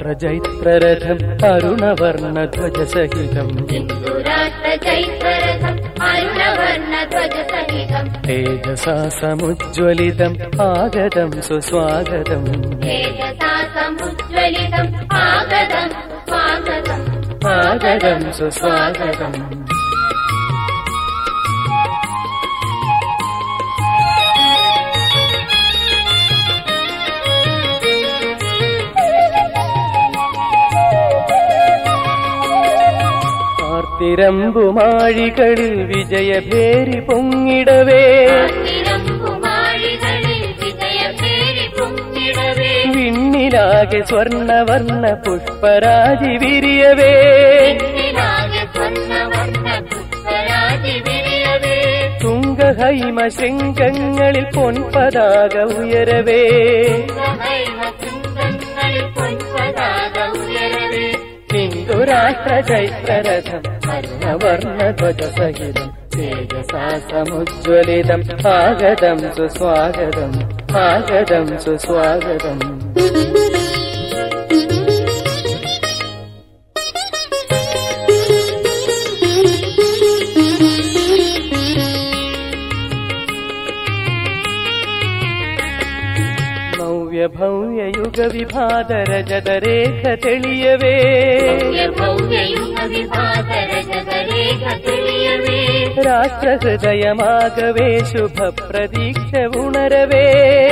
राष्ट्रजैत्ररथम् अरुणवर्णध्वजसहितम् तेजसा समुज्ज्वलितम् आगतम् सुस्वागतम् आगतम् सुस्वागतम् തിരമ്പുമാഴികളിൽ വിജയഭേരി പൊങ്ങിടവേ വിണ്ണിലാകെ സ്വർണവർണ്ണ പുഷ്പരാജി വിരിയവേ തുംഗഹൈമ ശൃംഗങ്ങളിൽ പൊൻപതാക ഉയരവേ राष्ट्रजैत्ररथम् अरुणवर्णध्वजसहितम् तेजसा समुज्ज्वलितम् आगतम् सुस्वागतम् आगतम् सुस्वागतम् ಭವ್ಯ ಯುಗ ವಿಭಾದ ರಜದ ರೇಖ ತೆಳಿಯವೇ ರಾಷ್ಟ್ರ ಹೃದಯಮಾಗವೇ ಶುಭ ಪ್ರದೀಕ್ಷೆ ಉಣರವೇ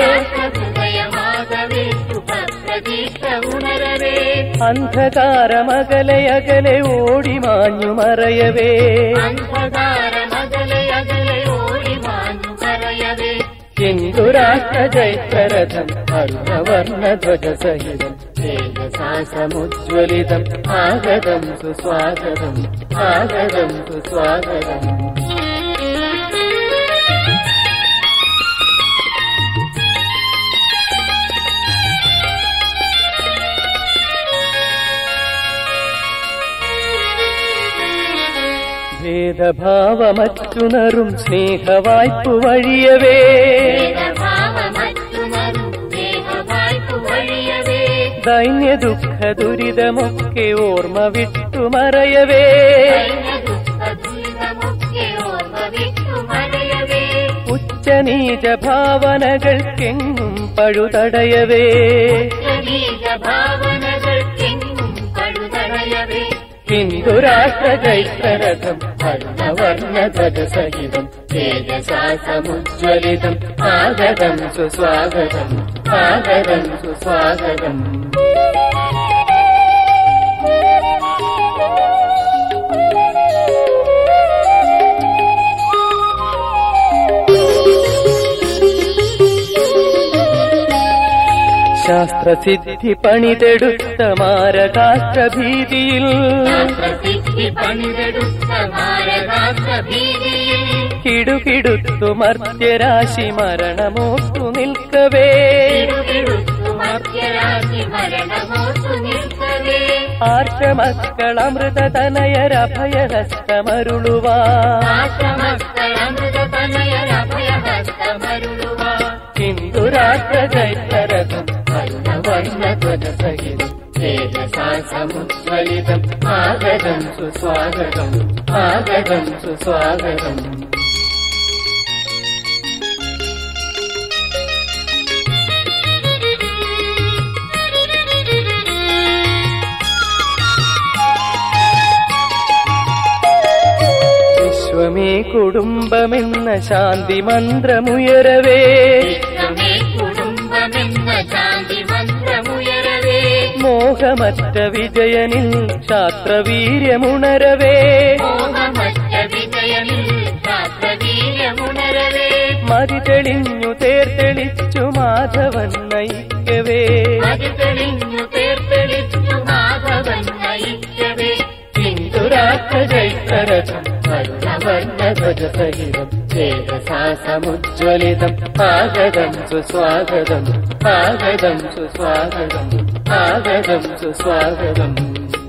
ಅಂಧಕಾರ ಮಗಲೆ ಅಗಲೆ ಓಡಿ ಮಾഞ്ഞു ಮರೆಯವೇ ಇಂದು ರಾಷ್ಟ್ರಜೈತ್ರರಥम् ಅರುಣವರ್ಣಧ್ವಜಸಹಿತम् तेजसा समुज्ज्वलितम् आगतम् सुस्वागतम् आगतम् सुस्वागतम् ഭേദഭാവമറ്റുണരും സ്നേഹവായ്പു വഴിയവേ ദൈന്യ ദുഃഖ ദുരിതമൊക്കെ ഓർമ്മ വിട്ടു മറയവേ ഉച്ചനീച ഭാവനകൾക്കെങ്ങും പഴുതടയവേ हिंदु राष्ट्रजैत्ररथम् अरुणवर्णध्वजसहितम् तेजसा समुज्ज्वलितम् आगतम् सुस्वागतम् आगतम् सुस्वागतम् ശാസ്ത്രസിദ്ധി പണിതെടുത്ത മാരകാസ്ത്രഭീതിയിൽ കിടുകിടുത്തു മർത്യരാശി മരണമോർത്തു നിൽക്കവേ ആർഷമക്കൾ അമൃതതനയരഭയഹസ്തമരുളുവാ ഹിന്ദു രാഷ്ട്രജൈത്രരഥम् अरुणवर्णध्वजसहितम् तेजसा समुज्ज्वलितम् आगतम् सुस्वागतम् आगतम् सुस्वागतम् വിശ്വമേ കുടുംബമെന്ന ശാന്തി മന്ത്രമുയരവേ മോഹമറ്റ വിജയനിൽ ക്ഷാത്രവീര്യമുണരവേ മതി തെളിഞ്ഞു തേർത്തെളിച്ചു മാധവൻ നയിക്കവേ ഹിന്ദു രാഷ്ട്രജൈത്രരഥम् अरुणवर्णध्वजसहितम् तेजसा समुज्ज्वलितम् आगतम् सुस्वागतम् आगतम् सुस्वागतम् आगतम् सुस्वागतम्